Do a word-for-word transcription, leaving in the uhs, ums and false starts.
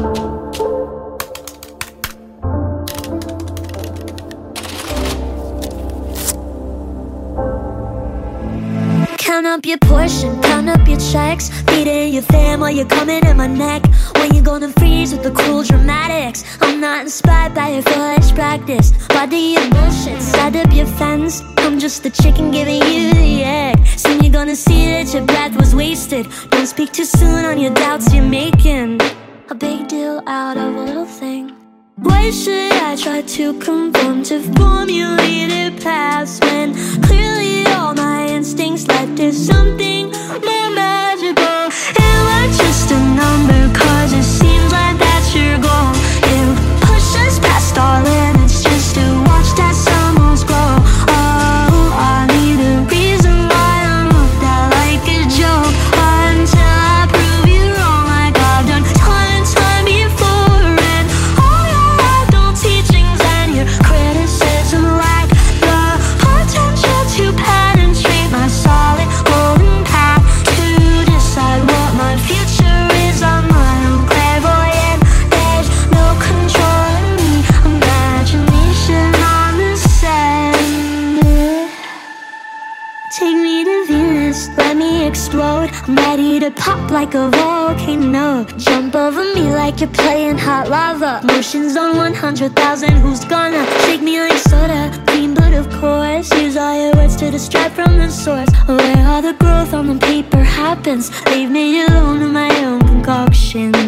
Count up your portion, count up your checks, feeding your fam while you're coming in my neck. When you gonna freeze with the cruel dramatics? I'm not inspired by your foolish practice. Body your bullshit, set up your fence. I'm just the chicken giving you the egg. Soon you're gonna see that your breath was wasted. Don't speak too soon on your doubts you're making a big deal out of a little thing. Why should I try to conform to formulated paths when clearly all my instincts led to something more magical? Am I just a number? Cause it seems like that's your goal. You push us past our limits just to watch that summers grow. Oh, I need a reason why I'm looked at like a joke, until I prove you wrong like I've done time and time before. And all your adult teachings and your criticism lack the potential to penetrate my solid golden path. To decide what my future is, I'm my own clairvoyant. There's no control in me, imagination on the sand. Take me to Venus, let me explode. I'm ready to pop like a volcano. Jump over me like you're playing hot lava. Motions on one hundred thousand, who's gonna shake me like soda? Clean but of course, use all your words to distract from the source. Where all the growth on the paper happens, leave me alone in my own concoction.